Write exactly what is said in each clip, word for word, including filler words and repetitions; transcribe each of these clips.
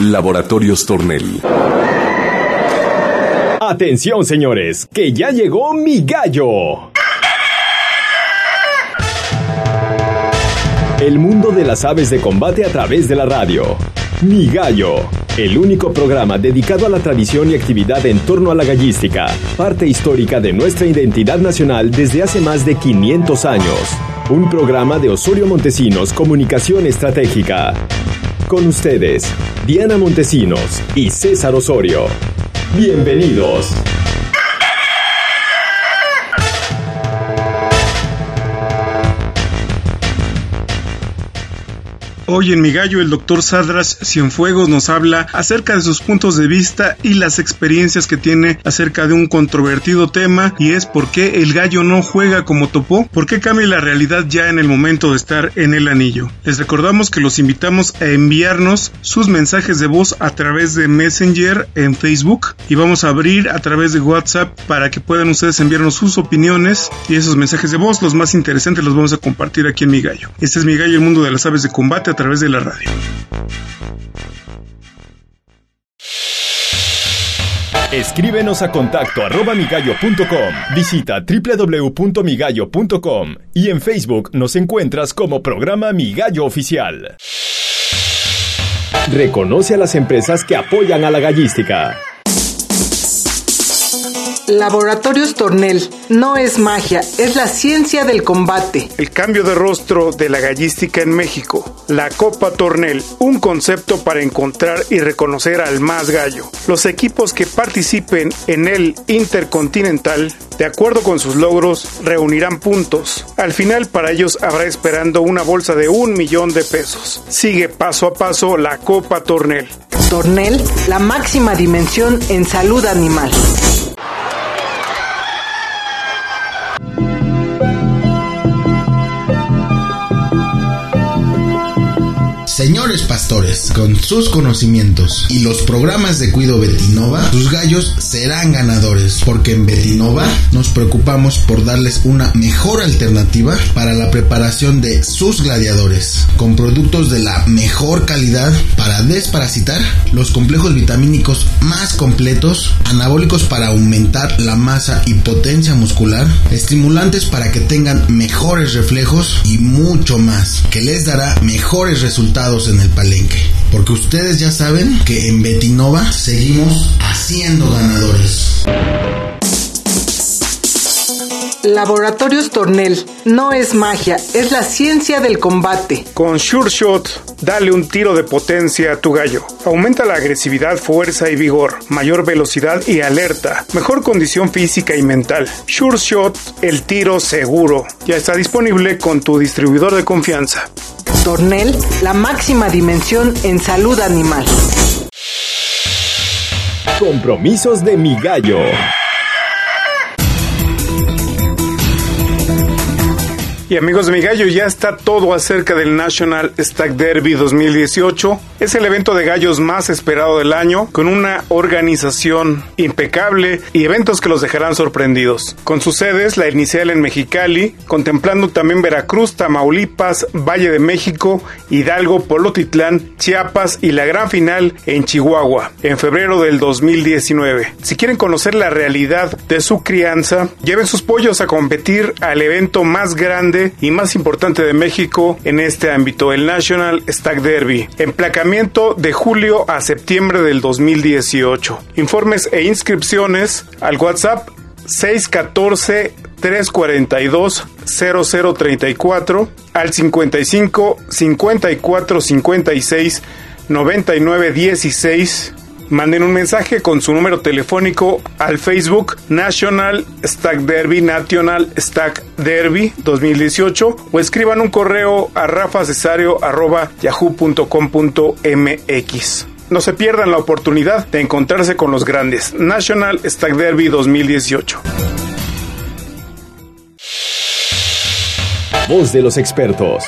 Laboratorios Tornel. Atención, señores, que ya llegó mi gallo. El mundo de las aves de combate a través de la radio. Mi Gallo, el único programa dedicado a la tradición y actividad en torno a la gallística, parte histórica de nuestra identidad nacional desde hace más de quinientos años. Un programa de Osorio Montesinos Comunicación Estratégica. Con ustedes, Diana Montesinos y César Osorio. Bienvenidos. Hoy en Mi Gallo el doctor Sadras Cienfuegos nos habla acerca de sus puntos de vista y las experiencias que tiene acerca de un controvertido tema, y es por qué el gallo no juega como topó, por qué cambia la realidad ya en el momento de estar en el anillo. Les recordamos que los invitamos a enviarnos sus mensajes de voz a través de Messenger en Facebook, y vamos a abrir a través de WhatsApp para que puedan ustedes enviarnos sus opiniones, y esos mensajes de voz, los más interesantes, los vamos a compartir aquí en Mi Gallo. Este es Mi Gallo, el mundo de las aves de combate a través de la radio. Escríbenos a contacto arroba migallo punto com, visita doble u doble u doble u punto migallo punto com y en Facebook nos encuentras como programa Mi Gallo Oficial. Reconoce a las empresas que apoyan a la gallística. Laboratorios Tornel. No es magia, es la ciencia del combate. El cambio de rostro de la gallística en México. La Copa Tornel, un concepto para encontrar y reconocer al más gallo. Los equipos que participen en el Intercontinental, de acuerdo con sus logros, reunirán puntos. Al final, para ellos habrá esperando una bolsa de un millón de pesos. Sigue paso a paso la Copa Tornel. Tornel, la máxima dimensión en salud animal. Señores pastores, con sus conocimientos y los programas de Cuido Betinova, sus gallos serán ganadores, porque en Betinova nos preocupamos por darles una mejor alternativa para la preparación de sus gladiadores, con productos de la mejor calidad para desparasitar, los complejos vitamínicos más completos, anabólicos para aumentar la masa y potencia muscular, estimulantes para que tengan mejores reflejos y mucho más, que les dará mejores resultados en el palenque, porque ustedes ya saben que en Betinova seguimos haciendo ganadores. Laboratorios Tornel. No es magia, es la ciencia del combate. Con Sure Shot, dale un tiro de potencia a tu gallo. Aumenta la agresividad, fuerza y vigor, mayor velocidad y alerta, mejor condición física y mental. Sure Shot, el tiro seguro. Ya está disponible con tu distribuidor de confianza. Tornel, la máxima dimensión en salud animal. Compromisos de Mi Gallo. Y amigos de Mi Gallo, ya está todo acerca del National Stag Derby dos mil dieciocho. Es el evento de gallos más esperado del año, con una organización impecable y eventos que los dejarán sorprendidos. Con sus sedes, la inicial en Mexicali, contemplando también Veracruz, Tamaulipas, Valle de México, Hidalgo, Polotitlán, Chiapas y la gran final en Chihuahua, en febrero del dos mil diecinueve. Si quieren conocer la realidad de su crianza, lleven sus pollos a competir al evento más grande y más importante de México en este ámbito, el National Stag Derby, emplacamiento de julio a septiembre del dos mil dieciocho. Informes e inscripciones al WhatsApp seis uno cuatro, tres cuatro dos, cero cero tres cuatro, al cincuenta y cinco, cincuenta y cuatro, cincuenta y seis, noventa y nueve, dieciséis. Manden un mensaje con su número telefónico al Facebook National Stag Derby, National Stag Derby dos mil dieciocho, o escriban un correo a rafacesario arroba yahoo punto com punto mx. No se pierdan la oportunidad de encontrarse con los grandes. National Stag Derby dos mil dieciocho. Voz de los expertos.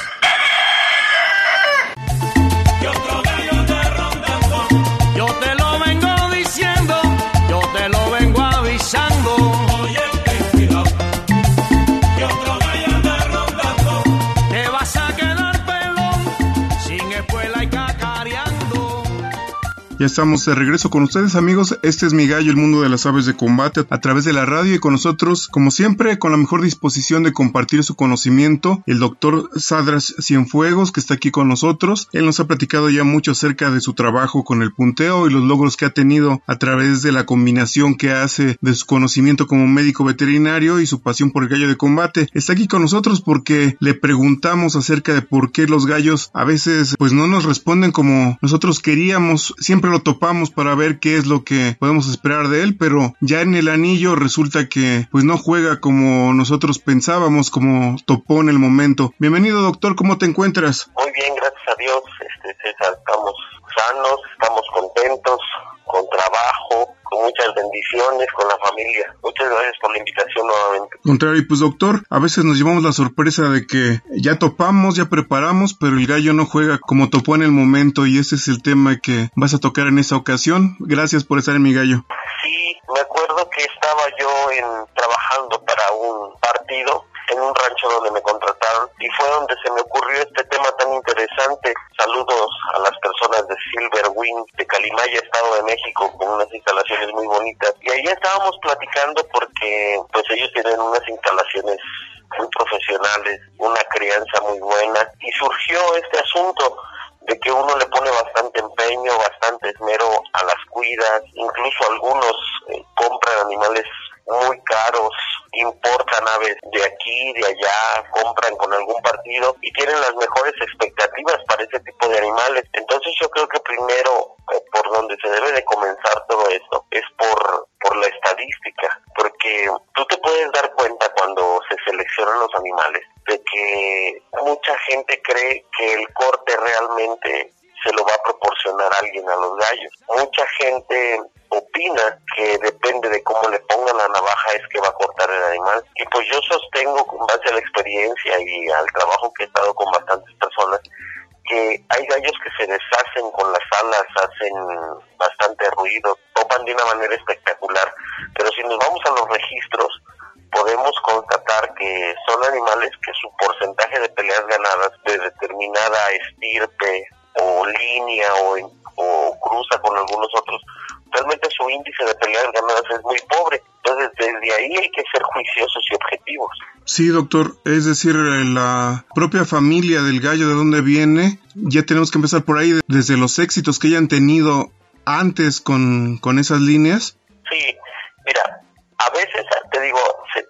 Ya estamos de regreso con ustedes, amigos. Este es Mi Gallo, el mundo de las aves de combate, a través de la radio, y con nosotros, como siempre, con la mejor disposición de compartir su conocimiento, el doctor Sadras Cienfuegos, que está aquí con nosotros. Él nos ha platicado ya mucho acerca de su trabajo con el punteo y los logros que ha tenido a través de la combinación que hace de su conocimiento como médico veterinario y su pasión por el gallo de combate. Está aquí con nosotros porque le preguntamos acerca de por qué los gallos a veces pues no nos responden como nosotros queríamos. Siempre lo topamos para ver qué es lo que podemos esperar de él, pero ya en el anillo resulta que pues no juega como nosotros pensábamos, como topó en el momento. Bienvenido, doctor, ¿cómo te encuentras? Muy bien, gracias a Dios, este, César, estamos sanos, estamos contentos, con trabajo, con muchas bendiciones, con la familia. Muchas gracias por la invitación nuevamente. Contrario, pues doctor, a veces nos llevamos la sorpresa de que ya topamos, ya preparamos, pero el gallo no juega como topó en el momento, y ese es el tema que vas a tocar en esa ocasión. Gracias por estar en Mi Gallo. Sí, me acuerdo que estaba yo en, trabajando para un partido en un rancho donde me contrataron, y fue donde se me ocurrió este tema tan interesante. Saludos a las personas de Silver Wing de Calimaya, Estado de México, con unas instalaciones muy bonitas, y ahí estábamos platicando porque pues ellos tienen unas instalaciones muy profesionales, una crianza muy buena, y surgió este asunto de que uno le pone bastante empeño, bastante esmero a las cuidas, incluso algunos eh, compran animales muy caros, importan aves de aquí, de allá, compran con algún partido y tienen las mejores expectativas para ese tipo de animales. Entonces yo creo que primero, eh, por donde se debe de comenzar todo esto, es por, por la estadística, porque tú te puedes dar cuenta cuando se seleccionan los animales de que mucha gente cree que el corte realmente se lo va a proporcionar alguien a los gallos. Mucha gente opina que depende de cómo le pongan la navaja es que va a cortar el animal, y pues yo sostengo, con base a la experiencia y al trabajo que he estado con bastantes personas, que hay gallos que se deshacen con las alas, hacen bastante ruido, topan de una manera espectacular, pero si nos vamos a los registros podemos constatar que son animales que su porcentaje de peleas ganadas de determinada estirpe o línea o, en, o cruza con algunos otros, realmente su índice de peleas ganadas es muy pobre. Entonces desde ahí hay que ser juiciosos y objetivos. Sí, doctor, es decir, la propia familia del gallo, de dónde viene, ya tenemos que empezar por ahí, desde los éxitos que hayan tenido antes con, con esas líneas. Sí, mira, a veces, te digo, se,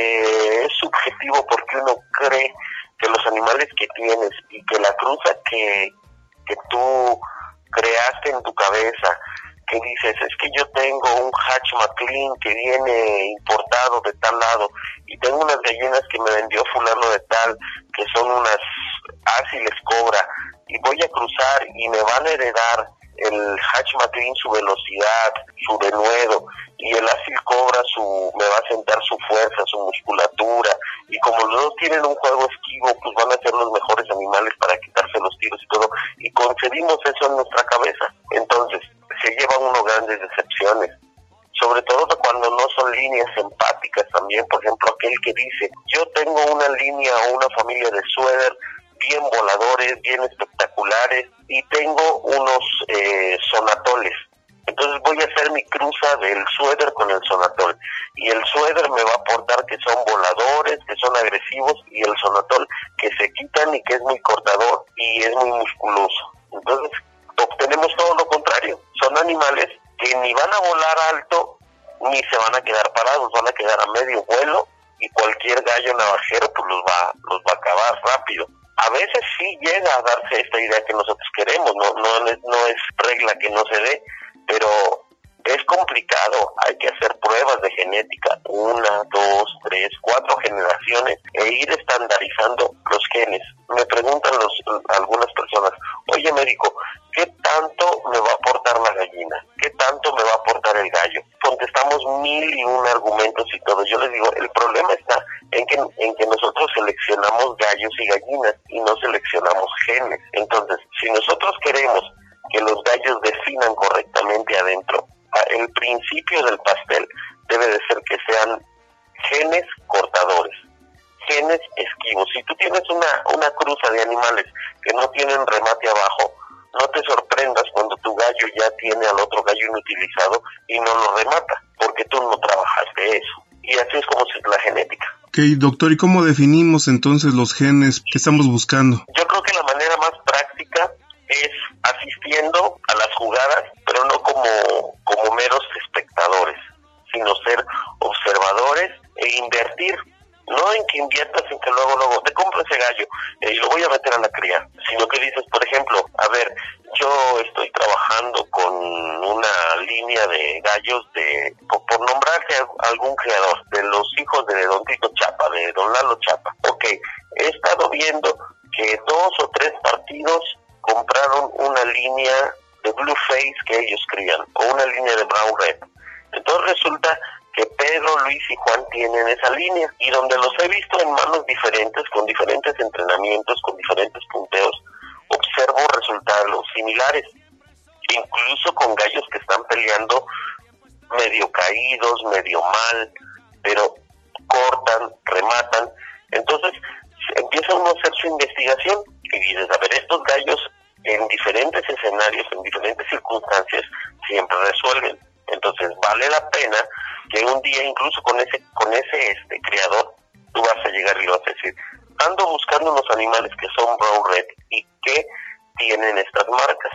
se es subjetivo porque uno cree que los animales que tienes y que la cruza que, que tú creaste en tu cabeza, que dices, es que yo tengo un Hatch McLean que viene importado de tal lado, y tengo unas gallinas que me vendió fulano de tal, que son unas áciles cobra, y voy a cruzar y me van a heredar el Hatch McLean su velocidad, su denuedo, y el ácil cobra su me va a sentar su fuerza, su musculatura, y como los dos tienen un juego esquivo, pues van a ser los mejores animales para quitarse los tiros y todo, y concebimos eso en nuestra cabeza. Entonces se llevan unos grandes decepciones, sobre todo cuando no son líneas empáticas también. Por ejemplo, aquel que dice, yo tengo una línea o una familia de suéter bien voladores, bien espectaculares, y tengo unos eh, sonatoles, entonces voy a hacer mi cruza del suéter con el sonatol, y el suéter me va a aportar que son voladores, que son agresivos, y el sonatol que se quitan y que es muy cortador y es muy musculoso. Entonces obtenemos todo lo contrario, son animales que ni van a volar alto ni se van a quedar parados, van a quedar a medio vuelo, y cualquier gallo navajero pues los va, los va a acabar rápido. A veces sí llega a darse esta idea que nosotros queremos, no, no, no es regla que no se dé, pero es complicado, hay que hacer pruebas de genética, una, dos, tres, cuatro generaciones, e ir estandarizando los genes. Me preguntan los, algunas personas, oye médico, ¿qué tanto me va a aportar la gallina? ¿Qué tanto me va a aportar el gallo? Contestamos mil y un argumentos y todo. Yo les digo, el problema está en que, en que nosotros seleccionamos gallos y gallinas y no seleccionamos genes. Entonces, si nosotros queremos que los gallos definan correctamente adentro, el principio del pastel debe de ser que sean genes cortadores, genes esquivos. Si tú tienes una, una cruza de animales que no tienen remate abajo, no te sorprendas cuando tu gallo ya tiene al otro gallo inutilizado y no lo remata, porque tú no trabajaste eso. Y así es como es la genética. Ok, doctor, ¿y cómo definimos entonces los genes que estamos buscando? Yo creo que la manera más práctica es asistiendo a las jugadas, pero no como, como meros espectadores, sino ser observadores e invertir. No en que inviertas en que luego, luego, te compro ese gallo eh, y lo voy a meter a la cría, sino que dices, por ejemplo, a ver, yo estoy trabajando con una línea de gallos de, por, por nombrarse a algún creador, de los hijos de Don Tito Chapa, de Don Lalo Chapa. Ok, he estado viendo que dos o tres partidos compraron una línea de Blue Face que ellos crían, o una línea de Brown Red. Entonces resulta que Pedro, Luis y Juan tienen esa línea, y donde los he visto en manos diferentes, con diferentes entrenamientos, con diferentes punteos, observo resultados similares, incluso con gallos que están peleando medio caídos, medio mal, pero cortan, rematan. Entonces empieza uno a hacer su investigación y dices, a ver, estos gallos en diferentes escenarios, en diferentes circunstancias, siempre resuelven. Entonces vale la pena que un día, incluso con ese con ese este criador, tú vas a llegar y lo vas a decir, ando buscando unos animales que son Brown Red y que tienen estas marcas.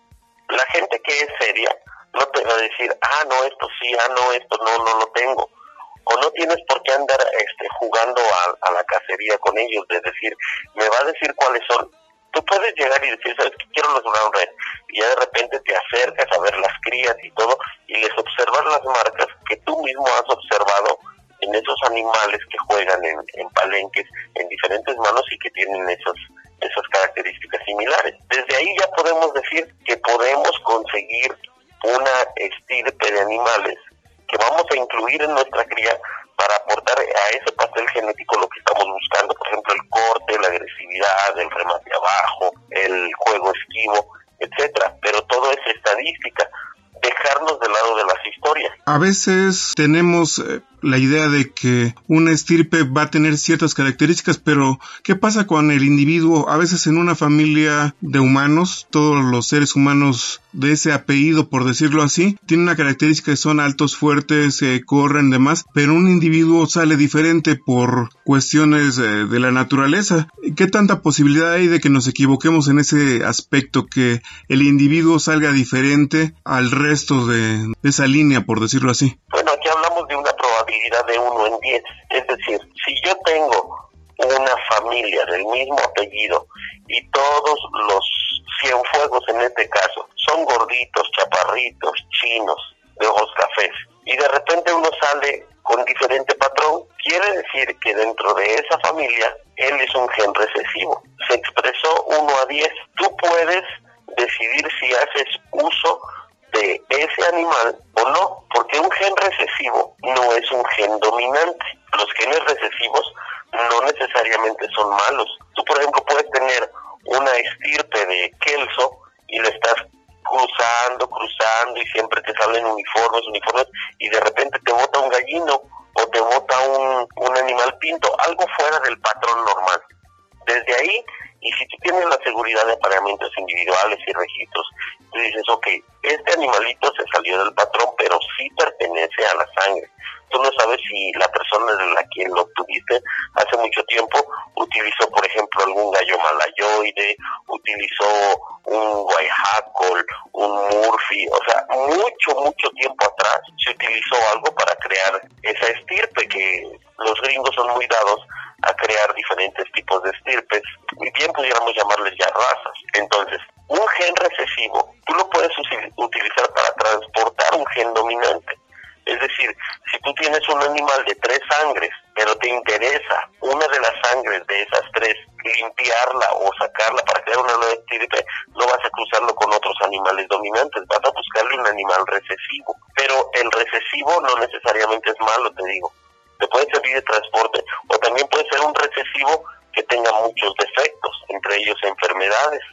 La gente que es seria no te va a decir, ah, no, esto sí, ah, no, esto no, no lo tengo. O no tienes por qué andar este jugando a, a la cacería con ellos, de decir, me va a decir cuáles son. Tú puedes llegar y decir, ¿sabes qué? Quiero los Brown Red. Y ya de repente te acercas a ver las crías y todo, y les observas las marcas que tú mismo has observado en esos animales que juegan en, en palenques, en diferentes manos y que tienen esas, esas características similares. Desde ahí ya podemos decir que podemos conseguir una estirpe de animales que vamos a incluir en nuestra cría para aportar a ese pastel genético lo que estamos buscando, por ejemplo, el corte, la agresividad, el remate abajo, el juego esquivo, etcétera. Pero todo es estadística, dejarnos del lado de las historias. A veces tenemos eh, la idea de que una estirpe va a tener ciertas características, pero ¿qué pasa con el individuo? A veces en una familia de humanos, todos los seres humanos de ese apellido, por decirlo así, tienen una característica que son altos, fuertes, eh, corren, demás, pero un individuo sale diferente por cuestiones eh, de la naturaleza. ¿Qué tanta posibilidad hay de que nos equivoquemos en ese aspecto, que el individuo salga diferente al resto de, de esa línea, por decirlo así? Bueno, aquí hablamos de una probabilidad de uno en diez, es decir, si yo tengo una familia del mismo apellido y todos los Cienfuegos en este caso son gorditos, chaparritos, chinos, de ojos cafés, y de repente uno sale con diferente patrón, quiere decir que dentro de esa familia él es un gen recesivo, se expresó uno a diez. Tú puedes decidir si haces uso de ese animal o no, porque un gen recesivo no es un gen dominante. Los genes recesivos no necesariamente son malos. Tú, por ejemplo, puedes tener una estirpe de Kelso y le estás cruzando, cruzando y siempre te salen uniformes, uniformes y de repente te bota un gallino o te bota un, un animal pinto, algo fuera del patrón normal. Desde ahí, y si tú tienes la seguridad de apareamientos individuales y registros, tú dices, ok, este animalito se salió del patrón, pero sí pertenece a la sangre. Tú no sabes si la persona de la quien lo obtuviste hace mucho tiempo utilizó, por ejemplo, algún gallo malayoide, utilizó un guayjacol, un murphy, o sea, mucho, mucho tiempo atrás se utilizó algo para crear esa estirpe, que los gringos son muy dados a crear diferentes tipos de estirpes, y bien pudiéramos llamarles ya razas. Entonces, un gen recesivo, tú lo puedes utilizar para transportar un gen dominante. Es decir, si tú tienes un animal de tres sangres, pero te interesa una de las sangres de esas tres, limpiarla o sacarla para crear una nueva estirpe, no vas a cruzarlo con otros animales dominantes, vas a buscarle un animal recesivo. Pero el recesivo no necesariamente es malo, te digo. Te puede servir de transporte, o también puede ser un recesivo que tenga muchos defectos, entre ellos enfermedades,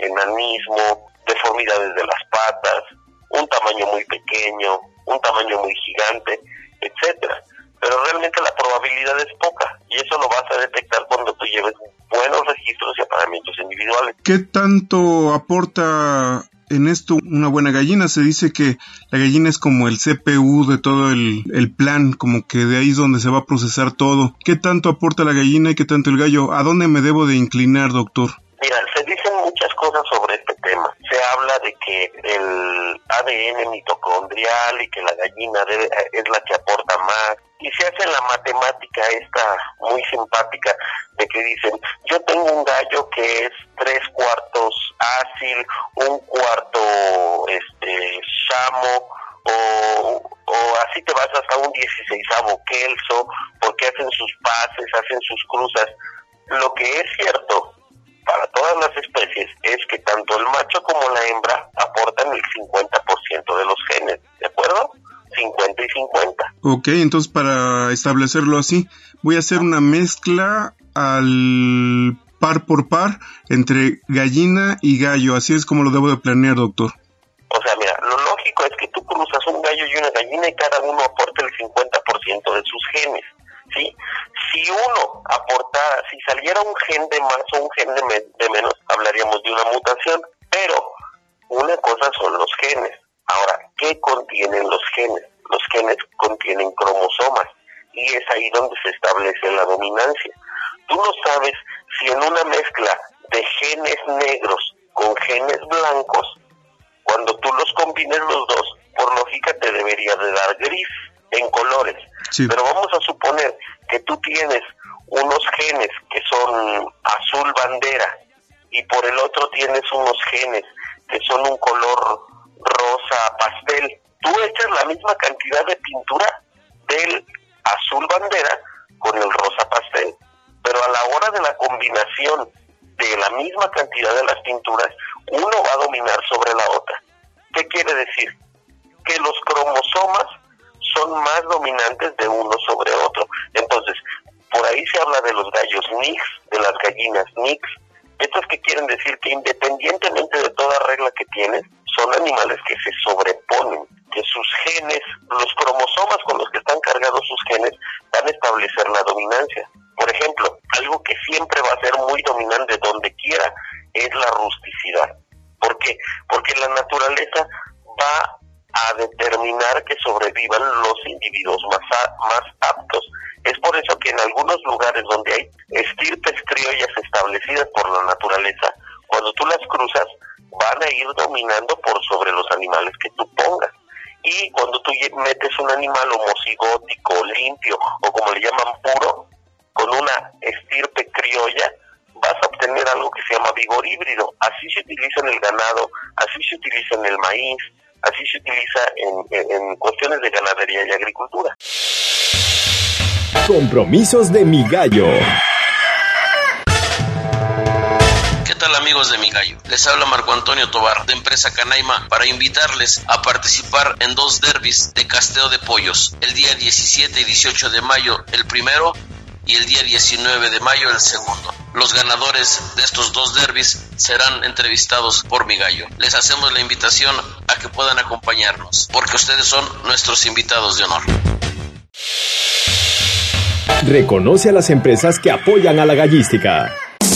enanismo, deformidades de las patas, un tamaño muy pequeño, un tamaño muy gigante, etcétera. pero realmente la probabilidad es poca, y eso lo vas a detectar cuando tú lleves buenos registros y apareamientos individuales. ¿Qué tanto aporta en esto una buena gallina? Se dice que la gallina es como el C P U de todo el, el plan, como que de ahí es donde se va a procesar todo. ¿Qué tanto aporta la gallina y qué tanto el gallo? ¿A dónde me debo de inclinar, doctor? Mira, se dicen muchas cosas sobre este tema. Se habla de que el A D N mitocondrial y que la gallina debe, es la que aporta más. Y se hace la matemática esta muy simpática de que dicen, yo tengo un gallo que es tres cuartos ácil, un cuarto este shamo, o, o así te vas hasta un dieciseisavo kelso, porque hacen sus pases, hacen sus cruzas. Lo que es cierto para todas las especies es que tanto el macho como la hembra aportan el cincuenta por ciento de los genes, ¿de acuerdo? cincuenta y cincuenta. Ok, entonces para establecerlo así, voy a hacer una mezcla al par por par entre gallina y gallo, así es como lo debo de planear, doctor. O sea, mira, lo lógico es que tú cruzas un gallo y una gallina y cada uno aporta el cincuenta por ciento de sus genes, ¿sí? Si uno aportara, si saliera un gen de más o un gen de, me, de menos, hablaríamos de una mutación, pero una cosa son los genes. Ahora, ¿qué contienen los genes? Los genes contienen cromosomas y es ahí donde se establece la dominancia. Tú no sabes si en una mezcla de genes negros con genes blancos, cuando tú los combines los dos, por lógica te debería de dar gris en colores. Sí. Pero vamos a suponer que tú tienes unos genes que son azul bandera y por el otro tienes unos genes que son un color rosa pastel. Tú echas la misma cantidad de pintura del azul bandera con el rosa pastel, pero a la hora de la combinación de la misma cantidad de las pinturas, uno va a dominar sobre la otra. ¿Qué quiere decir? Que los cromosomas son más dominantes de uno sobre otro. Entonces, por ahí se habla de los gallos mix, de las gallinas mix. Estos que quieren decir que independientemente de toda regla que tienen, son animales que se sobreponen, que sus genes, los cromosomas con los que están cargados sus genes, van a establecer la dominancia. Por ejemplo, algo que siempre va a ser muy dominante donde quiera es la rusticidad. ¿Por qué? Porque la naturaleza va a determinar que sobrevivan los individuos más, a, más aptos. Es por eso que en algunos lugares donde hay estirpes criollas establecidas por la naturaleza, cuando tú las cruzas, van a ir dominando por sobre los animales que tú pongas. Y cuando tú metes un animal homocigótico, limpio, o como le llaman puro, con una estirpe criolla, vas a obtener algo que se llama vigor híbrido. Así se utiliza en el ganado, así se utiliza en el maíz, así se utiliza en, en, en cuestiones de ganadería y agricultura. Compromisos de Mi Gallo. ¿Qué tal, amigos de Mi Gallo? Les habla Marco Antonio Tobar de Empresa Canaima para invitarles a participar en dos derbis de casteo de pollos, el día diecisiete y dieciocho de mayo el primero y el día diecinueve de mayo el segundo. Los ganadores de estos dos derbis serán entrevistados por Mi Gallo. Les hacemos la invitación a que puedan acompañarnos, porque ustedes son nuestros invitados de honor. Reconoce a las empresas que apoyan a la gallística.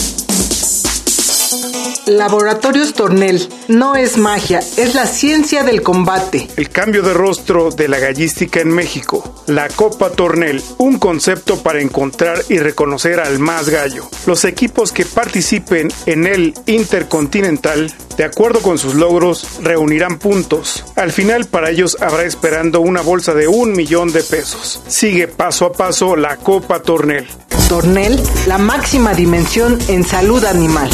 Laboratorios Tornel. No es magia, es la ciencia del combate. El cambio de rostro de la gallística en México. La Copa Tornel, un concepto para encontrar y reconocer al más gallo. Los equipos que participen en el Intercontinental, de acuerdo con sus logros, reunirán puntos. Al final, para ellos habrá esperando una bolsa de un millón de pesos. Sigue paso a paso la Copa Tornel. Tornel, la máxima dimensión en salud animal.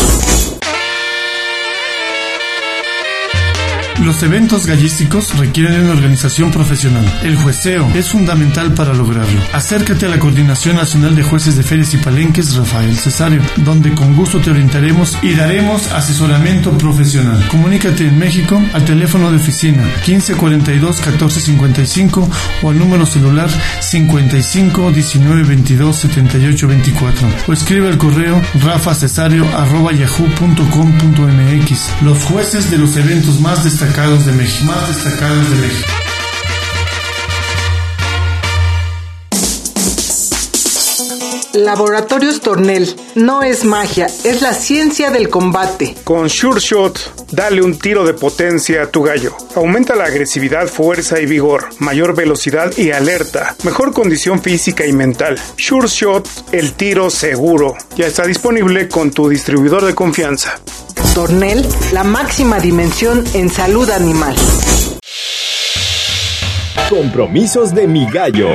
Los eventos gallísticos requieren de una organización profesional. El jueceo es fundamental para lograrlo. Acércate a la Coordinación Nacional de Jueces de Ferias y Palenques Rafael Cesario, donde con gusto te orientaremos y daremos asesoramiento profesional. Comunícate en México al teléfono de oficina quince cuarenta y dos catorce cincuenta y cinco o al número celular cincuenta y cinco diecinueve veintidós setenta y ocho veinticuatro o escribe al correo rafacesario arroba yahoo punto com punto mx. Los jueces de los eventos más destacados de México, más destacados de México. Laboratorios Tornel. No es magia, es la ciencia del combate. Con Sure Shot, dale un tiro de potencia a tu gallo. Aumenta la agresividad, fuerza y vigor, mayor velocidad y alerta, mejor condición física y mental. Sure Shot, el tiro seguro. Ya está disponible con tu distribuidor de confianza. Tornel, la máxima dimensión en salud animal. Compromisos de mi gallo.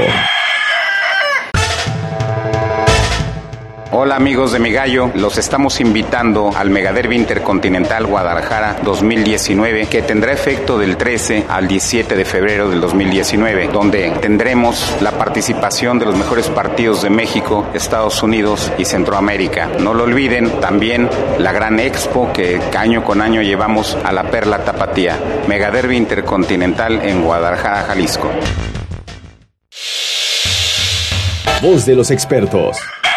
Hola amigos de Mi Gallo, los estamos invitando al Megaderby Intercontinental Guadalajara dos mil diecinueve, que tendrá efecto del trece al diecisiete de febrero del dos mil diecinueve, donde tendremos la participación de los mejores partidos de México, Estados Unidos y Centroamérica. No lo olviden, también la gran expo que año con año llevamos a la Perla Tapatía. Megaderby Intercontinental en Guadalajara, Jalisco. Voz de los expertos.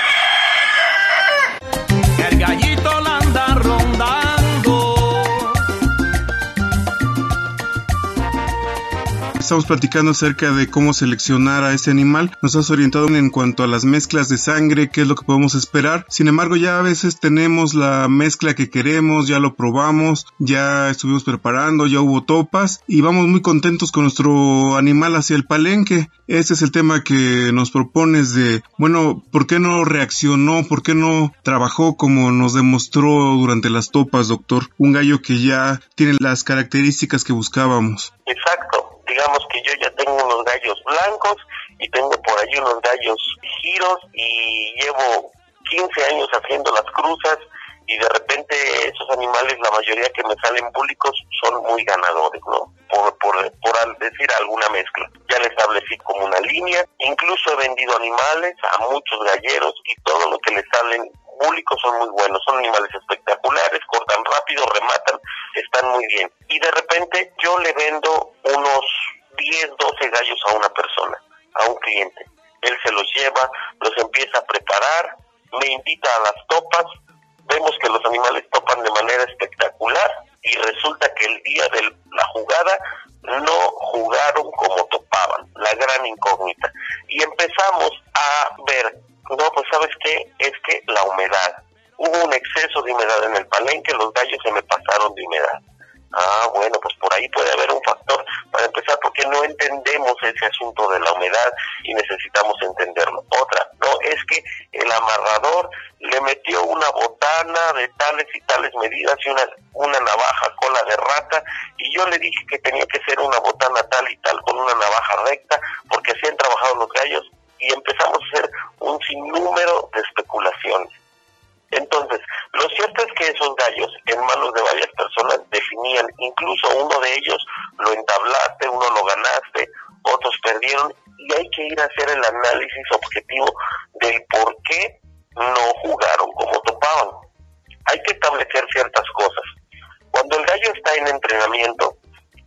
Estamos platicando acerca de cómo seleccionar a ese animal. Nos has orientado en cuanto a las mezclas de sangre, qué es lo que podemos esperar. Sin embargo, ya a veces tenemos la mezcla que queremos, ya lo probamos, ya estuvimos preparando, ya hubo topas y vamos muy contentos con nuestro animal hacia el palenque. Ese es el tema que nos propones de, bueno, ¿por qué no reaccionó? ¿Por qué no trabajó como nos demostró durante las topas, doctor? Un gallo que ya tiene las características que buscábamos. Exacto. Digamos que yo ya tengo unos gallos blancos y tengo por ahí unos gallos giros y llevo quince años haciendo las cruzas y de repente esos animales, la mayoría que me salen públicos, son muy ganadores, ¿no? Por, por, por decir alguna mezcla. Ya le establecí como una línea, incluso he vendido animales a muchos galleros y todo lo que le salen públicos son muy buenos, son animales espectaculares, cortan rápido, rematan, están muy bien. Y de repente yo le vendo unos diez, doce gallos a una persona, a un cliente. Él se los lleva, los empieza a preparar, me invita a las topas, vemos que los animales topan de manera espectacular y resulta que el día de la jugada no jugaron como topaban, la gran incógnita. Y empezamos a ver, no, pues ¿sabes qué? Es que la humedad. Hubo un exceso de humedad en el palenque, los gallos se me pasaron de humedad. Ah, bueno, pues por ahí puede haber un factor para empezar, porque no entendemos ese asunto de la humedad y necesitamos entenderlo. Otra, no, es que el amarrador le metió una botana de tales y tales medidas y una, una navaja cola de rata, y yo le dije que tenía que ser una botana tal y tal con una navaja recta, porque así han trabajado los gallos, y empezamos a hacer un sinnúmero de especulaciones. Entonces, lo cierto es que esos gallos, en manos de varias personas, definían, incluso uno de ellos lo entablaste, uno lo ganaste, otros perdieron, y hay que ir a hacer el análisis objetivo del por qué no jugaron como topaban. Hay que establecer ciertas cosas. Cuando el gallo está en entrenamiento,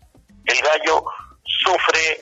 el gallo sufre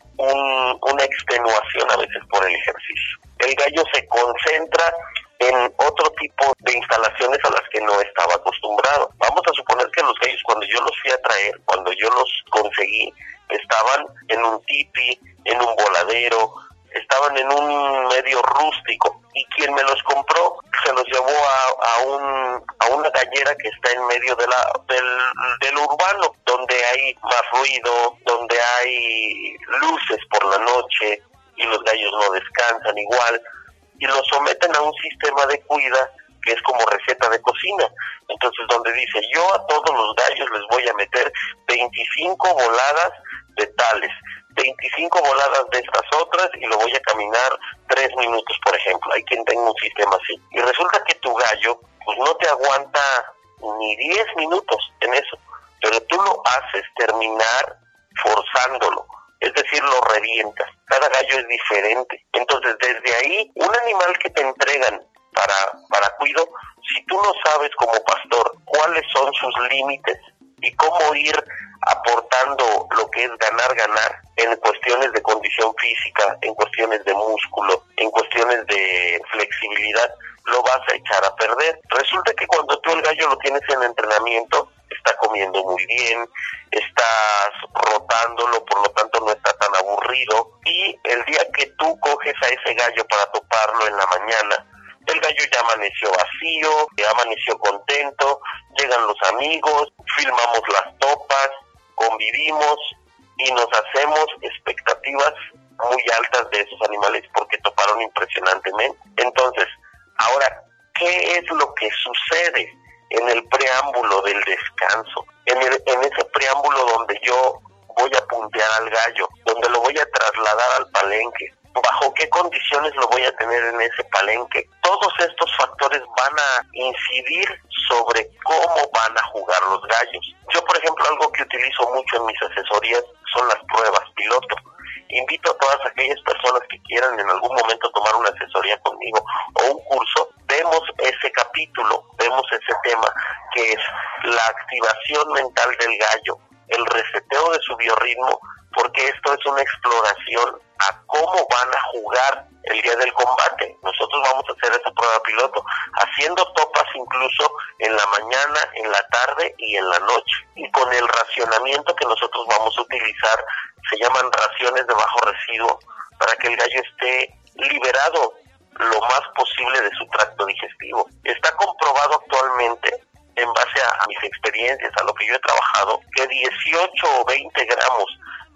un, una extenuación a veces por el ejercicio. El gallo se concentra en otro tipo de instalaciones a las que no estaba acostumbrado. Vamos a suponer que los gallos, cuando yo los fui a traer, cuando yo los conseguí, estaban en un tipi, en un voladero, estaban en un medio rústico, y quien me los compró se los llevó a, a un a una gallera que está en medio de la del, del urbano, donde hay más ruido, donde hay luces por la noche y los gallos no descansan igual, y los someten a un sistema de cuida que es como receta de cocina. Entonces, donde dice, yo a todos los gallos les voy a meter veinticinco voladas de tales, veinticinco voladas de estas otras, y lo voy a caminar tres minutos, por ejemplo. Hay quien tenga un sistema así. Y resulta que tu gallo pues no te aguanta ni diez minutos en eso, pero tú lo haces terminar forzándolo. Es decir, lo revientas. Cada gallo es diferente. Entonces, desde ahí, un animal que te entregan para, para cuido, si tú no sabes como pastor cuáles son sus límites y cómo ir aportando lo que es ganar, ganar, en cuestiones de condición física, en cuestiones de músculo, en cuestiones de flexibilidad, lo vas a echar a perder. Resulta que cuando tú el gallo lo tienes en entrenamiento, está comiendo muy bien, estás rotándolo, por lo tanto no está tan aburrido, y el día que tú coges a ese gallo para toparlo en la mañana, el gallo ya amaneció vacío, ya amaneció contento, llegan los amigos, filmamos las topas, convivimos y nos hacemos expectativas muy altas de esos animales porque toparon impresionantemente. Entonces, ahora, ¿qué es lo que sucede en el preámbulo del descanso? En, el, en ese preámbulo donde yo voy a puntear al gallo, donde lo voy a trasladar al palenque, bajo qué condiciones lo voy a tener en ese palenque. Todos estos factores van a incidir sobre cómo van a jugar los gallos. Yo, por ejemplo, algo que utilizo mucho en mis asesorías son las pruebas piloto. Invito a todas aquellas personas que quieran en algún momento tomar una asesoría conmigo o un curso, vemos ese capítulo, vemos ese tema que es la activación mental del gallo, el reseteo de su biorritmo, porque esto es una exploración a cómo van a jugar el día del combate. Nosotros vamos a hacer esa prueba piloto, haciendo topas incluso en la mañana, en la tarde y en la noche. Y con el racionamiento que nosotros vamos a utilizar, se llaman raciones de bajo residuo, para que el gallo esté liberado lo más posible de su tracto digestivo. Está comprobado actualmente, en base a, a mis experiencias, a lo que yo he trabajado, que dieciocho o veinte gramos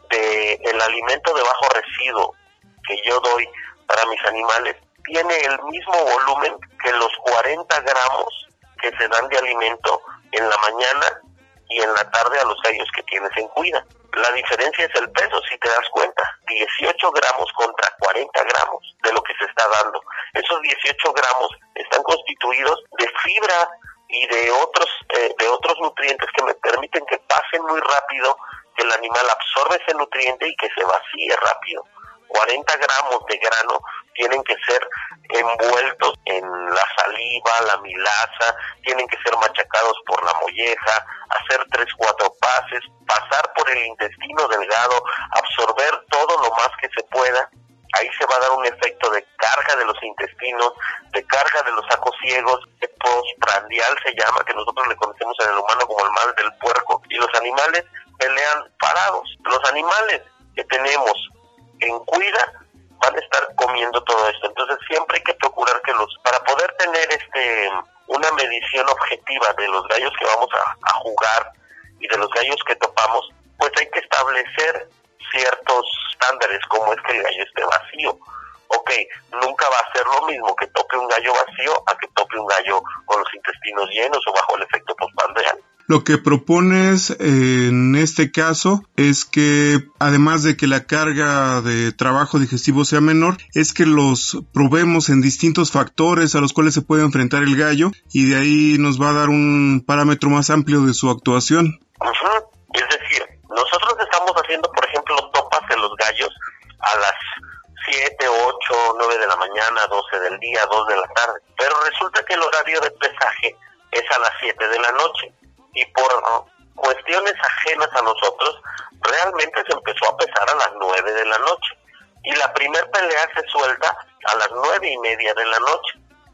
de el alimento de bajo residuo que yo doy para mis animales tiene el mismo volumen que los cuarenta gramos que se dan de alimento en la mañana y en la tarde a los gallos que tienes en cuida. La diferencia es el peso, si te das cuenta, dieciocho gramos contra cuarenta gramos de lo que se está dando. Esos dieciocho gramos están constituidos de fibra y de otros eh, de otros nutrientes que me permiten que pasen muy rápido, que el animal absorbe ese nutriente y que se vacíe rápido. cuarenta gramos de grano tienen que ser envueltos en la saliva, la milasa, tienen que ser machacados por la molleja, hacer tres, cuatro pases, pasar por el intestino delgado, absorber todo lo más que se pueda. Ahí se va a dar un efecto de carga de los intestinos, de carga de los sacos ciegos, de postprandial se llama, que nosotros le conocemos en el humano como el mal del puerco, y los animales pelean parados. Los animales que tenemos en cuida van a estar comiendo todo esto. Entonces siempre hay que procurar que los, para poder tener este una medición objetiva de los gallos que vamos a, a jugar y de los gallos que topamos, pues hay que establecer ciertos estándares, como es que el gallo esté vacío. Ok, nunca va a ser lo mismo que tope un gallo vacío a que tope un gallo con los intestinos llenos o bajo el efecto postprandial. Lo que propones en este caso es que, además de que la carga de trabajo digestivo sea menor, es que los probemos en distintos factores a los cuales se puede enfrentar el gallo, y de ahí nos va a dar un parámetro más amplio de su actuación. Uh-huh. Es decir, nosotros estamos haciendo, por ejemplo, topas de los gallos a las siete, ocho, nueve de la mañana, doce del día, dos de la tarde, pero resulta que el horario de pesaje es a las siete de la noche. Y por cuestiones ajenas a nosotros, realmente se empezó a pesar a las nueve de la noche. Y la primer pelea se suelta a las nueve y media de la noche.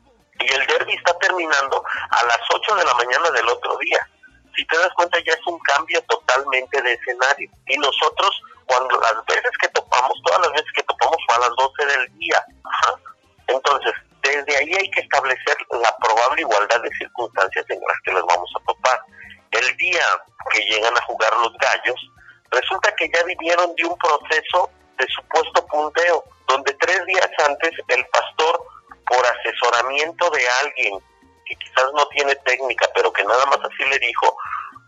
Y el derbi está terminando a las ocho de la mañana del otro día. Si te das cuenta, ya es un cambio totalmente de escenario. Y nosotros, cuando las veces que topamos, todas las veces que topamos fue a las doce del día. Ajá. Entonces, desde ahí hay que establecer la probable igualdad de circunstancias en las que les vamos a topar. El día que llegan a jugar los gallos, resulta que ya vivieron de un proceso de supuesto punteo, donde tres días antes el pastor, por asesoramiento de alguien que quizás no tiene técnica, pero que nada más así le dijo,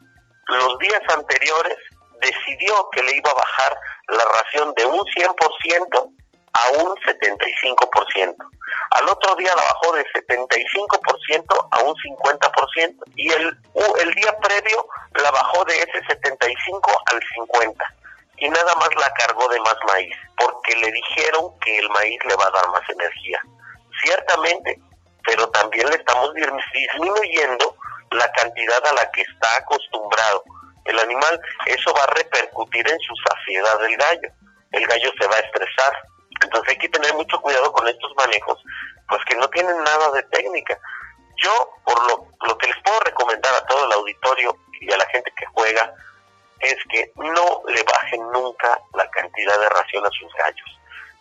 los días anteriores decidió que le iba a bajar la ración de un cien por ciento a un setenta y cinco por ciento. Al otro día la bajó de setenta y cinco por ciento a un cincuenta por ciento. Y el, el día previo la bajó de ese setenta y cinco al cincuenta. Y nada más la cargó de más maíz, porque le dijeron que el maíz le va a dar más energía. Ciertamente, pero también le estamos disminuyendo la cantidad a la que está acostumbrado el animal. Eso va a repercutir en su saciedad del gallo. El gallo se va a estresar. Entonces hay que tener mucho cuidado con estos manejos, pues que no tienen nada de técnica. Yo, por lo, lo que les puedo recomendar a todo el auditorio y a la gente que juega, es que no le bajen nunca la cantidad de ración a sus gallos.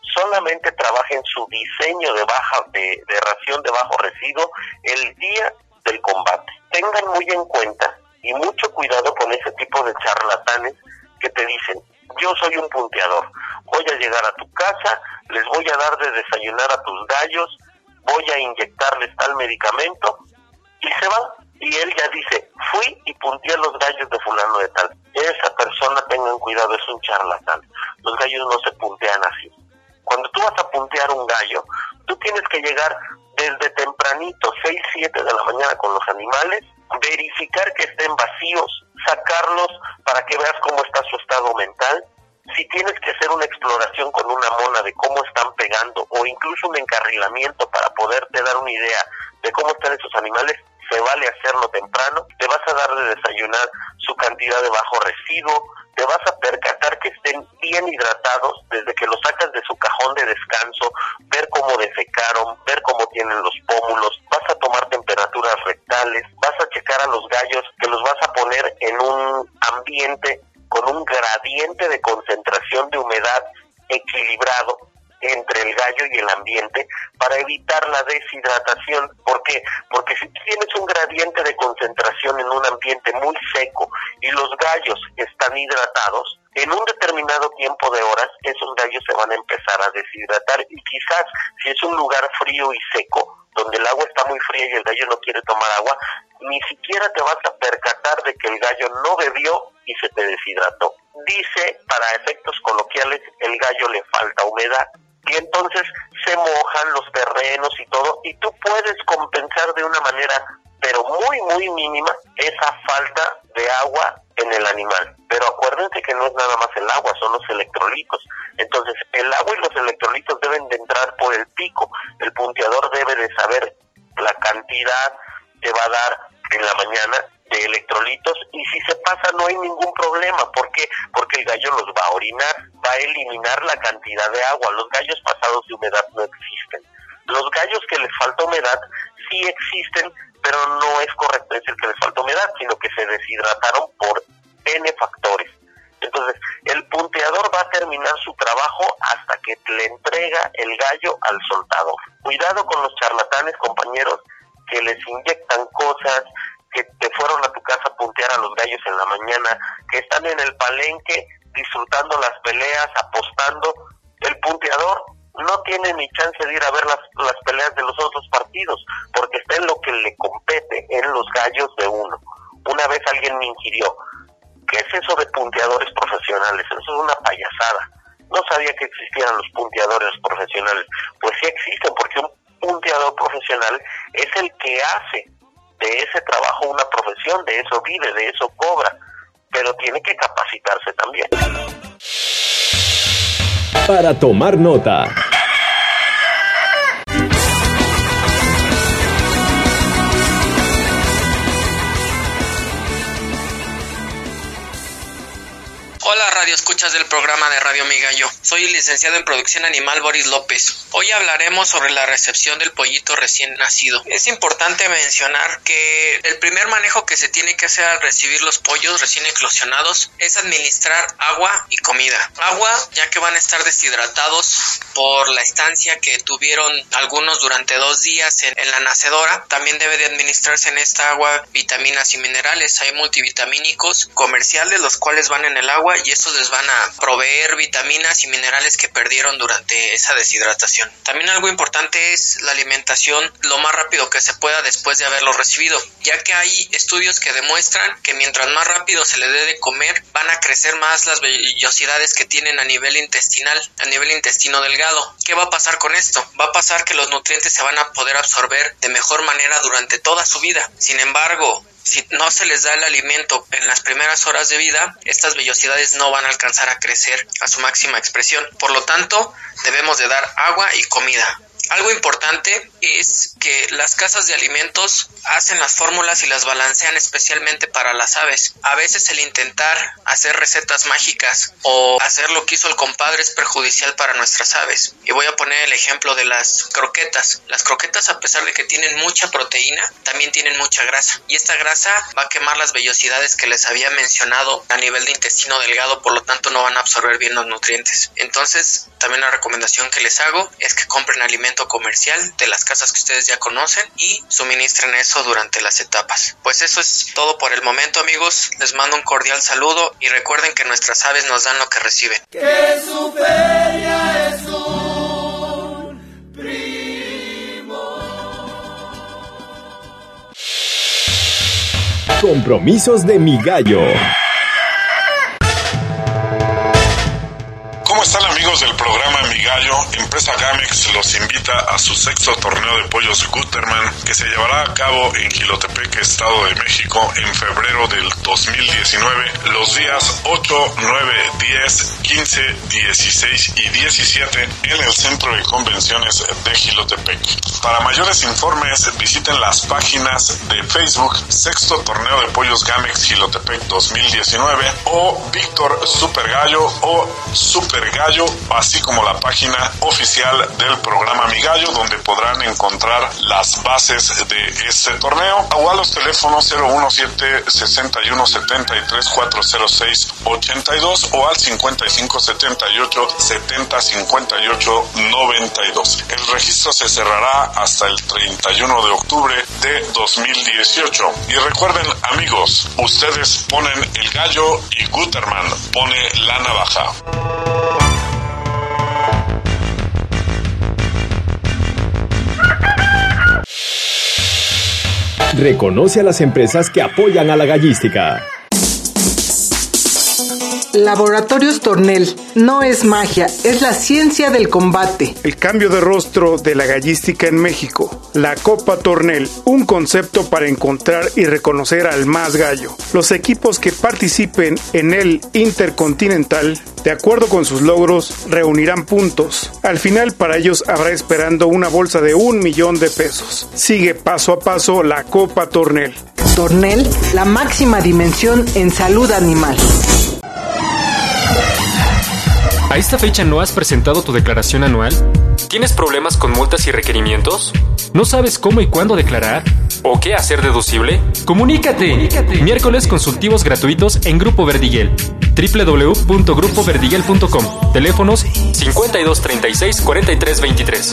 solamente trabajen su diseño de baja de, de ración de bajo residuo el día del combate. Tengan muy en cuenta y mucho cuidado con ese tipo de charlatanes que te dicen: yo soy un punteador, voy a llegar a tu casa, les voy a dar de desayunar a tus gallos, voy a inyectarles tal medicamento, y se van. Y él ya dice: fui y punteé los gallos de fulano de tal. Esa persona, tengan cuidado, es un charlatán. Los gallos no se puntean así. Cuando tú vas a puntear un gallo, tú tienes que llegar desde tempranito, seis, siete de la mañana con los animales, verificar que estén vacíos, sacarlos para que veas cómo está su estado mental. Si tienes que hacer una exploración con una mona de cómo están pegando, o incluso un encarrilamiento para poderte dar una idea de cómo están esos animales, se vale hacerlo temprano. Te vas a dar de desayunar su cantidad de bajo residuo, te vas a percatar que estén bien hidratados desde que los sacas de su cajón de descanso, ver cómo defecaron, ver cómo tienen los pómulos, vas a tomar temperaturas rectales, vas a checar a los gallos, que los vas a poner en un ambiente con un gradiente de concentración de humedad equilibrado entre el gallo y el ambiente para evitar la deshidratación. ¿Por qué? Porque si tienes un gradiente de concentración en un ambiente muy seco y los gallos están hidratados, en un determinado tiempo de horas esos gallos se van a empezar a deshidratar, y quizás si es un lugar frío y seco, donde el agua está muy fría y el gallo no quiere tomar agua, ni siquiera te vas a percatar de que el gallo no bebió y se te deshidrató. Dice, para efectos coloquiales, el gallo le falta humedad. Y entonces se mojan los terrenos y todo, y tú puedes compensar de una manera, pero muy, muy mínima, esa falta de agua en el animal. Pero acuérdense que no es nada más el agua, son los electrolitos. Entonces, el agua y los electrolitos deben de entrar por el pico. El punteador debe de saber la cantidad que va a dar en la mañana de electrolitos, y si se pasa no hay ningún problema. ¿Por qué? Porque el gallo los va a orinar, va a eliminar la cantidad de agua. Los gallos pasados de humedad no existen. Los gallos que les falta humedad sí existen, pero no es correcto decir que les falta humedad, sino que se deshidrataron por N factores. Entonces, el punteador va a terminar su trabajo hasta que le entrega el gallo al soltador. Cuidado con los charlatanes, compañeros, que les inyectan cosas, que te fueron a tu casa a puntear a los gallos en la mañana, que están en el palenque disfrutando las peleas, apostando. El punteador no tiene ni chance de ir a ver las, las peleas de los otros partidos, porque está en lo que le compete, en los gallos de uno. Una vez alguien me ingirió: ¿qué es eso de punteadores profesionales? Eso es una payasada. No sabía que existían los punteadores profesionales. Pues sí existen, porque un punteador profesional es el que hace de ese trabajo una profesión, de eso vive, de eso cobra, pero tiene que capacitarse también. Para tomar nota. Hola radio escuchas del programa de Radio Mi Gallo. Soy el licenciado en producción animal Boris López. Hoy hablaremos sobre la recepción del pollito recién nacido. Es importante mencionar que el primer manejo que se tiene que hacer al recibir los pollos recién eclosionados es administrar agua y comida. Agua, ya que van a estar deshidratados por la estancia que tuvieron algunos durante dos días en, en la nacedora. También debe de administrarse en esta agua vitaminas y minerales. Hay multivitamínicos comerciales, los cuales van en el agua, y estos les van a proveer vitaminas y minerales que perdieron durante esa deshidratación. También algo importante es la alimentación lo más rápido que se pueda después de haberlo recibido, ya que hay estudios que demuestran que mientras más rápido se le dé de comer, van a crecer más las vellosidades que tienen a nivel intestinal, a nivel intestino delgado. ¿Qué va a pasar con esto? Va a pasar que los nutrientes se van a poder absorber de mejor manera durante toda su vida. Sin embargo, si no se les da el alimento en las primeras horas de vida, estas vellosidades no van a alcanzar a crecer a su máxima expresión. Por lo tanto, debemos de dar agua y comida. Algo importante es que las casas de alimentos hacen las fórmulas y las balancean especialmente para las aves. A veces el intentar hacer recetas mágicas o hacer lo que hizo el compadre es perjudicial para nuestras aves. Y voy a poner el ejemplo de las croquetas. Las croquetas, a pesar de que tienen mucha proteína, también tienen mucha grasa. Y esta grasa va a quemar las vellosidades que les había mencionado a nivel de intestino delgado, por lo tanto no van a absorber bien los nutrientes. Entonces, También la recomendación que les hago es que compren alimento comercial de las casas que ustedes ya conocen y suministren eso durante las etapas. Pues eso es todo por el momento, amigos. Les mando un cordial saludo y recuerden que nuestras aves nos dan lo que reciben. Que su feria es un primo. Compromisos de mi gallo. ¿Cómo están, amigos del programa Mi Gallo? Empresa Gamex los invita a su sexto torneo de pollos Guterman, que se llevará a cabo en Jilotepec, Estado de México, en febrero del dos mil diecinueve, los días ocho, nueve, diez, quince, dieciséis y diecisiete en el Centro de Convenciones de Jilotepec. Para mayores informes, visiten las páginas de Facebook Sexto Torneo de Pollos Gamex Jilotepec dos mil diecinueve o Víctor Super Gallo o Super Gallo, así como la página oficial del programa Mi Gallo, donde podrán encontrar las bases de este torneo, o a los teléfonos cero uno siete, sesenta y uno, setenta y tres, cuatrocientos seis, ochenta y dos o al cincuenta y cinco, setenta y ocho, setenta, cincuenta y ocho, noventa y dos. El registro se cerrará hasta el treinta y uno de octubre de dos mil dieciocho. Y recuerden, amigos, ustedes ponen el gallo y Guterman pone la navaja. Reconoce a las empresas que apoyan a la gallística. Laboratorios Tornel. No es magia, es la ciencia del combate. El cambio de rostro de la gallística en México. La Copa Tornel, un concepto para encontrar y reconocer al más gallo. Los equipos que participen en el Intercontinental, de acuerdo con sus logros, reunirán puntos. Al final, para ellos habrá esperando una bolsa de un millón de pesos. Sigue paso a paso la Copa Tornel. Tornel, la máxima dimensión en salud animal. ¿A esta fecha no has presentado tu declaración anual? ¿Tienes problemas con multas y requerimientos? ¿No sabes cómo y cuándo declarar? ¿O qué hacer deducible? ¡Comunícate! ¡Comunícate! Miércoles consultivos gratuitos en Grupo Verdiguel. doble u doble u doble u punto grupo verdiguel punto com. Teléfonos cincuenta y dos, treinta y seis, cuarenta y tres, veintitrés.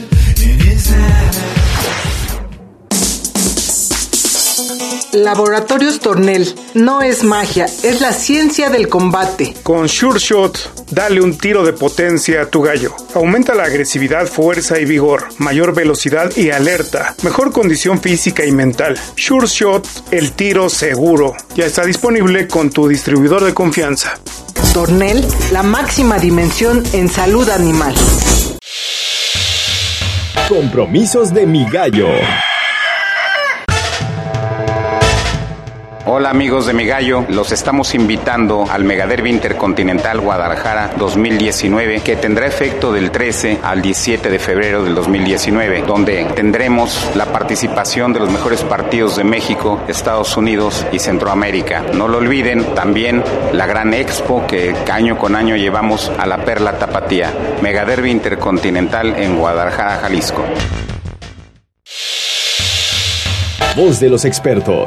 Laboratorios Tornel. No es magia, es la ciencia del combate. Con Sure Shot, dale un tiro de potencia a tu gallo. Aumenta la agresividad, fuerza y vigor, mayor velocidad y alerta, mejor condición física y mental. Sure Shot, el tiro seguro. Ya está disponible con tu distribuidor de confianza. Tornel, la máxima dimensión en salud animal. Compromisos de mi gallo. Hola, amigos de Mi Gallo, los estamos invitando al Megaderby Intercontinental Guadalajara dos mil diecinueve, que tendrá efecto del trece al diecisiete de febrero del dos mil diecinueve, donde tendremos la participación de los mejores partidos de México, Estados Unidos y Centroamérica. No lo olviden, también la gran expo que año con año llevamos a la Perla Tapatía. Megaderby Intercontinental en Guadalajara, Jalisco. Voz de los expertos.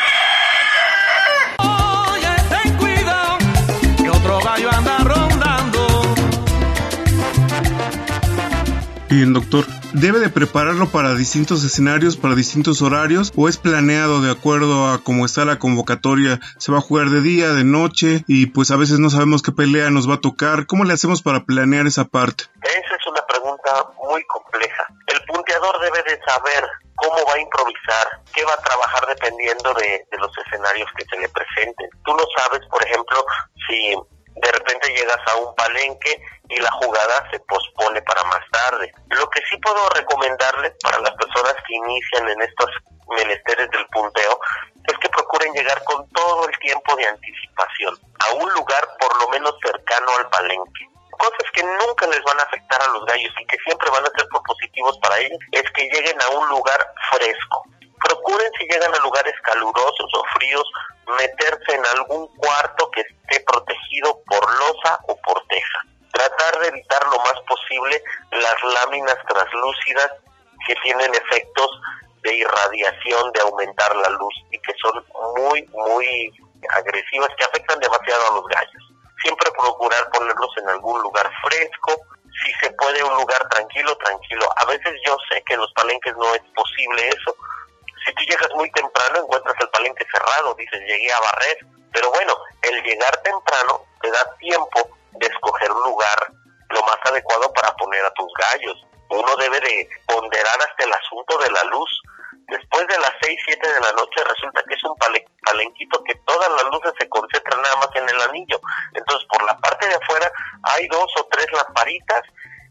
Bien, doctor, ¿debe de prepararlo para distintos escenarios, para distintos horarios, o es planeado de acuerdo a cómo está la convocatoria? ¿Se va a jugar de día, de noche? Y pues a veces no sabemos qué pelea nos va a tocar. ¿Cómo le hacemos para planear esa parte? Esa es una pregunta muy compleja. El punteador debe de saber cómo va a improvisar, qué va a trabajar dependiendo de, de los escenarios que se le presenten. Tú no sabes, por ejemplo, si de repente llegas a un palenque y la jugada se pospone para más tarde. Lo que sí puedo recomendarles para las personas que inician en estos menesteres del punteo es que procuren llegar con todo el tiempo de anticipación a un lugar por lo menos cercano al palenque. Cosas que nunca les van a afectar a los gallos y que siempre van a ser propositivos para ellos es que lleguen a un lugar fresco. Procuren, si llegan a lugares calurosos o fríos, meterse en algún cuarto que esté protegido por losa o por teja. Tratar de evitar lo más posible las láminas translúcidas que tienen efectos de irradiación, de aumentar la luz y que son muy, muy agresivas, que afectan demasiado a los gallos. Siempre procurar ponerlos en algún lugar fresco, Si se puede un lugar tranquilo, tranquilo. A veces yo sé que en los palenques no es posible eso. Si tú llegas muy temprano, encuentras el palenque cerrado, dices, llegué a barrer. Pero bueno, el llegar temprano te da tiempo de escoger un lugar lo más adecuado para poner a tus gallos. Uno debe de ponderar hasta el asunto de la luz. Después de las seis, siete de la noche resulta que es un palenquito que todas las luces se concentran nada más en el anillo. Entonces por la parte de afuera hay dos o tres lamparitas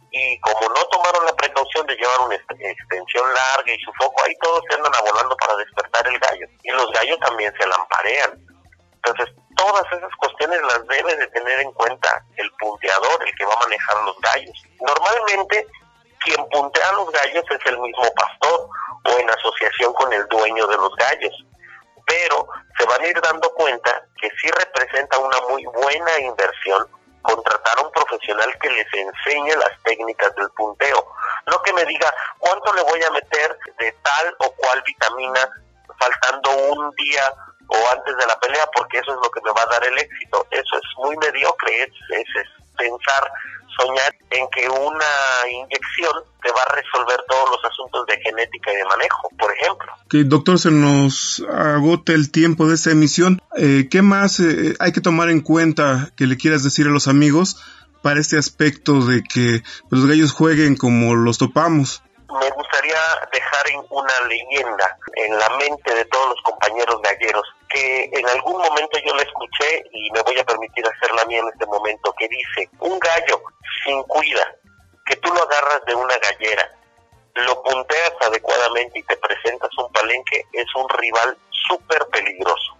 y como no tomaron la precaución de llevar una extensión larga y su foco, ahí todos se andan abolando para despertar el gallo. Y los gallos también se lamparean. Entonces todas esas cuestiones las debe de tener en cuenta el punteador, el que va a manejar a los gallos. Normalmente quien puntea a los gallos es el mismo pastor o en asociación con el dueño de los gallos, pero se van a ir dando cuenta que sí representa una muy buena inversión contratar a un profesional que les enseñe las técnicas del punteo, no que me diga cuánto le voy a meter de tal o cual vitamina faltando un día o antes de la pelea, porque eso es lo que me va a dar el éxito. Eso es muy mediocre, es, es, es pensar, soñar en que una inyección te va a resolver todos los asuntos de genética y de manejo, por ejemplo. Que doctor, se nos agota el tiempo de esta emisión. Eh, ¿Qué más eh, hay que tomar en cuenta que le quieras decir a los amigos para este aspecto de que los gallos jueguen como los topamos? Me gustaría dejar en una leyenda en la mente de todos los compañeros galleros, que en algún momento yo la escuché y me voy a permitir hacerla mía en este momento, que dice, un gallo sin cuida, que tú lo agarras de una gallera, lo punteas adecuadamente y te presentas un palenque, es un rival súper peligroso,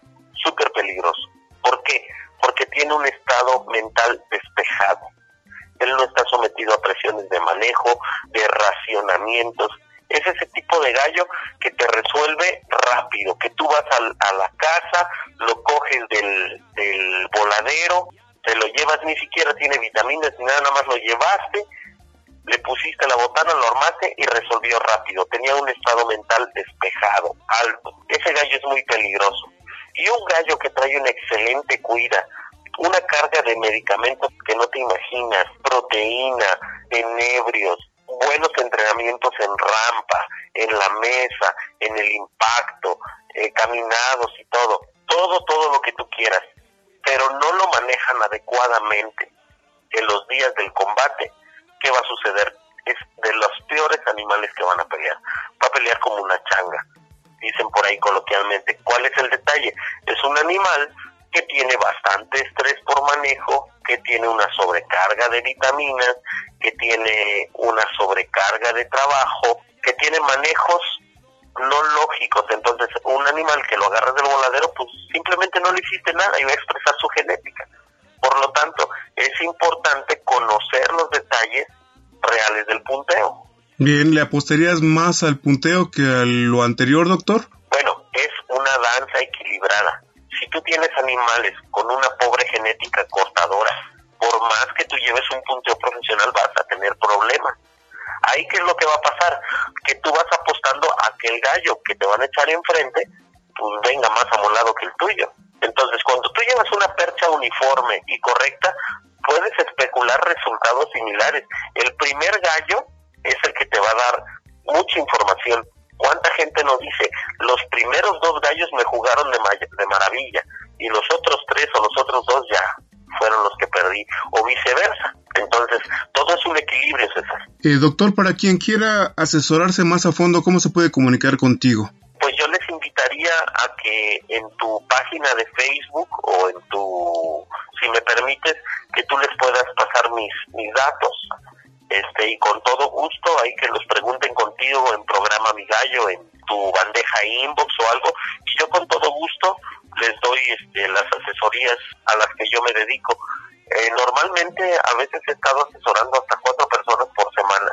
súper peligroso. ¿Por qué? Porque tiene un estado mental despejado. Él no está sometido a presiones de manejo, de racionamientos. Es ese tipo de gallo que te resuelve rápido, que tú vas al, a la casa, lo coges del, del voladero, te lo llevas, ni siquiera tiene vitaminas ni nada, nada más lo llevaste, le pusiste la botana, lo armaste y resolvió rápido. Tenía un estado mental despejado, alto. Ese gallo es muy peligroso. Y un gallo que trae una excelente cuida, una carga de medicamentos que no te imaginas, proteína, enebrios, buenos entrenamientos en rampa, en la mesa, en el impacto, eh, caminados y todo, todo, todo lo que tú quieras, pero no lo manejan adecuadamente en los días del combate. ¿Qué va a suceder? Es de los peores animales que van a pelear. Va a pelear como una changa, dicen por ahí coloquialmente. ¿Cuál es el detalle? Es un animal que tiene bastante estrés por manejo, que tiene una sobrecarga de vitaminas, que tiene una sobrecarga de trabajo, que tiene manejos no lógicos. Entonces, un animal que lo agarras del voladero, pues simplemente no le hiciste nada y va a expresar su genética. Por lo tanto, es importante conocer los detalles reales del punteo. Bien, ¿le apostarías más al punteo que a lo anterior, doctor? Bueno, es una danza equilibrada. Si tú tienes animales con una pobre genética cortadora, por más que tú lleves un punteo profesional vas a tener problemas. Ahí, ¿qué es lo que va a pasar? Que tú vas apostando a que el gallo que te van a echar enfrente, pues venga más amolado que el tuyo. Entonces, cuando tú llevas una percha uniforme y correcta, puedes especular resultados similares. El primer gallo es el que te va a dar mucha información. ¿Cuánta gente nos dice, los primeros dos gallos me jugaron de, ma- de maravilla y los otros tres o los otros dos ya fueron los que perdí, o viceversa? Entonces, todo es un equilibrio, César. Eh, doctor, para quien quiera asesorarse más a fondo, ¿cómo se puede comunicar contigo? Pues yo les invitaría a que en tu página de Facebook o en tu, si me permites, que tú les puedas pasar mis, mis datos. Este, y con todo gusto, ahí que los pregunten contigo en programa Mi Gallo, en tu bandeja inbox o algo, y yo con todo gusto les doy este, las asesorías a las que yo me dedico. Eh, normalmente a veces he estado asesorando hasta cuatro personas por semana,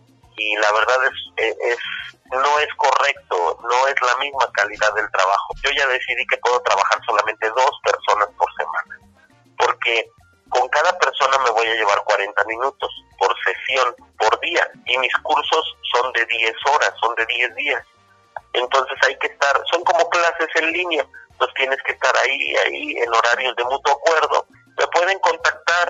y la verdad es, es, es no es correcto, no es la misma calidad del trabajo. Yo ya decidí que puedo trabajar solamente dos personas por semana, porque con cada persona me voy a llevar cuarenta minutos por sesión, por día, y mis cursos son de diez horas, son de diez días. Entonces hay que estar, son como clases en línea, entonces tienes que estar ahí, ahí en horarios de mutuo acuerdo. Me pueden contactar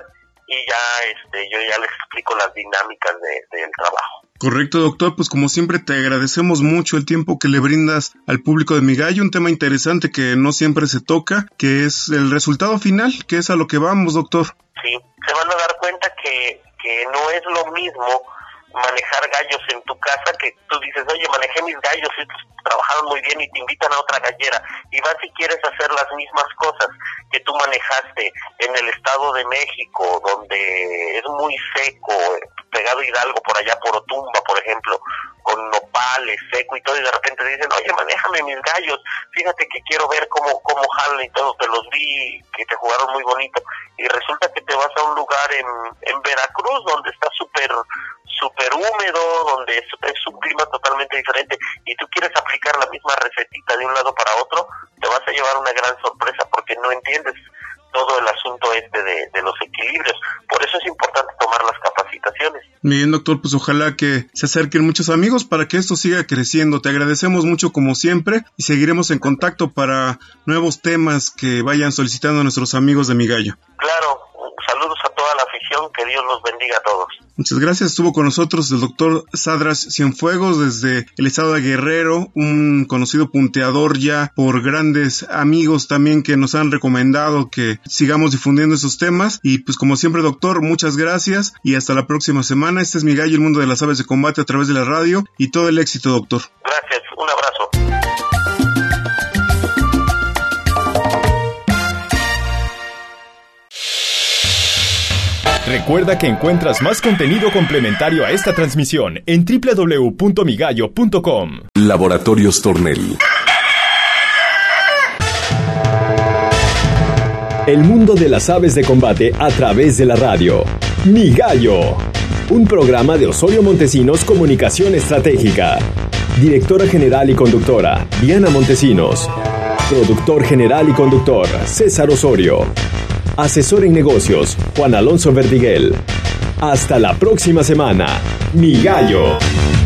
y ya este yo ya les explico las dinámicas de, del trabajo. Correcto, doctor, pues como siempre te agradecemos mucho el tiempo que le brindas al público de Mi Gallo, un tema interesante que no siempre se toca, que es el resultado final, que es a lo que vamos, doctor. Sí, se van a dar cuenta que, que no es lo mismo manejar gallos en tu casa, que tú dices, oye, manejé mis gallos, estos trabajaron muy bien y te invitan a otra gallera, y vas y quieres hacer las mismas cosas que tú manejaste en el Estado de México, donde es muy seco, pegado Hidalgo, por allá por Otumba, por ejemplo, con nopales, seco y todo, y de repente te dicen, oye, manéjame mis gallos, fíjate que quiero ver cómo, cómo jalan y todo, te los vi, que te jugaron muy bonito, y resulta que te vas a un lugar en, en Veracruz, donde está súper súper húmedo, donde es, es un clima totalmente diferente, y tú quieres aplicar la misma recetita de un lado para otro, te vas a llevar una gran sorpresa, porque no entiendes todo el asunto este de, de los equilibrios. Por eso es importante tomar las capacitaciones. Bien, doctor, pues ojalá que se acerquen muchos amigos para que esto siga creciendo. Te agradecemos mucho como siempre y seguiremos en contacto para nuevos temas que vayan solicitando a nuestros amigos de Mi Gallo. Claro, saludos a toda la afición, que Dios los bendiga a todos. Muchas gracias. Estuvo con nosotros el doctor Sadras Cienfuegos desde el estado de Guerrero, un conocido punteador ya por grandes amigos también que nos han recomendado que sigamos difundiendo esos temas. Y pues como siempre, doctor, muchas gracias y hasta la próxima semana. Este es Mi Gallo, el mundo de las aves de combate a través de la radio, y todo el éxito, doctor. Gracias, un abrazo. Recuerda que encuentras más contenido complementario a esta transmisión en doble u doble u doble u punto mi gallo punto com. Laboratorios Tornel. El mundo de las aves de combate a través de la radio. Mi Gallo. Un programa de Osorio Montesinos Comunicación Estratégica. Directora general y conductora, Diana Montesinos. Productor general y conductor, César Osorio. Asesor en negocios, Juan Alonso Verdiguel. Hasta la próxima semana. Mi Gallo.